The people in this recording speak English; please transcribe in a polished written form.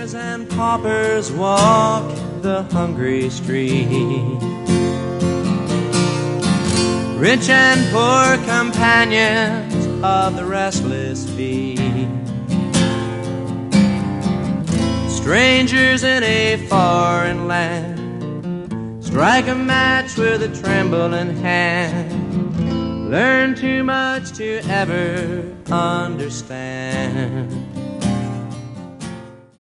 Beggars and paupers walk the hungry street. Rich and poor companions of the restless feet. Strangers in a foreign land, strike a match with a trembling hand. Learn too much to ever understand.